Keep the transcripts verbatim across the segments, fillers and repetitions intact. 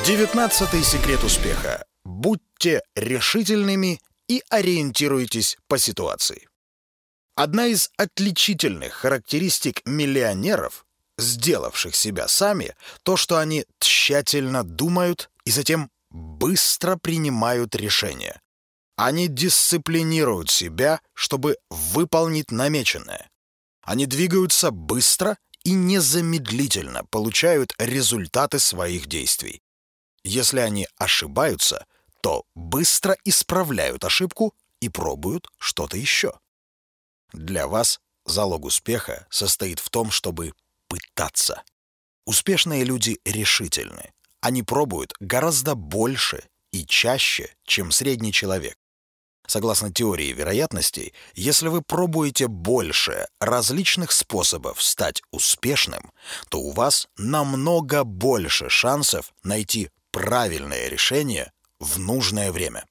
Девятнадцатый секрет успеха. Будьте решительными и ориентируйтесь по ситуации. Одна из отличительных характеристик миллионеров, сделавших себя сами, то, что они тщательно думают и затем быстро принимают решения. Они дисциплинируют себя, чтобы выполнить намеченное. Они двигаются быстро и незамедлительно получают результаты своих действий. Если они ошибаются, то быстро исправляют ошибку и пробуют что-то еще. Для вас залог успеха состоит в том, чтобы пытаться. Успешные люди решительны. Они пробуют гораздо больше и чаще, чем средний человек. Согласно теории вероятностей, если вы пробуете больше различных способов стать успешным, то у вас намного больше шансов найти правильное решение в нужное время.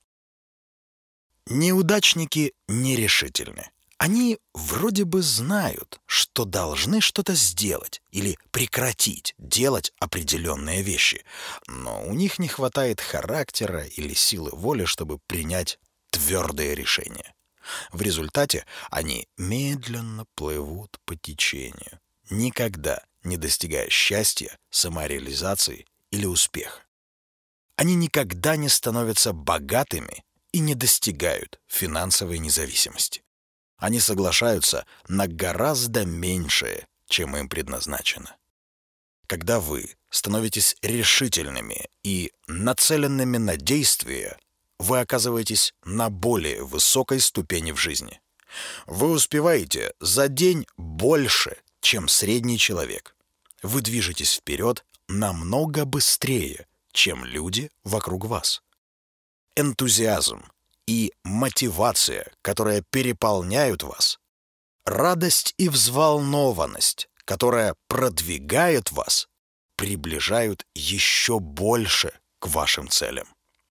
Неудачники нерешительны. Они вроде бы знают, что должны что-то сделать или прекратить делать определенные вещи, но у них не хватает характера или силы воли, чтобы принять твердые решения. В результате они медленно плывут по течению, никогда не достигая счастья, самореализации или успеха. Они никогда не становятся богатыми и не достигают финансовой независимости. Они соглашаются на гораздо меньшее, чем им предназначено. Когда вы становитесь решительными и нацеленными на действия, вы оказываетесь на более высокой ступени в жизни. Вы успеваете за день больше, чем средний человек. Вы движетесь вперед намного быстрее, чем люди вокруг вас. Энтузиазм и мотивация, которая переполняют вас, радость и взволнованность, которая продвигает вас, приближают еще больше к вашим целям.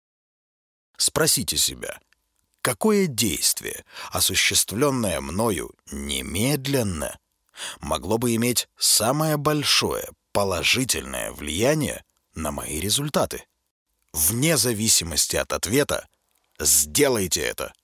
Спросите себя, какое действие, осуществленное мною немедленно, могло бы иметь самое большое положительное влияние на мои результаты? Вне зависимости от ответа, сделайте это.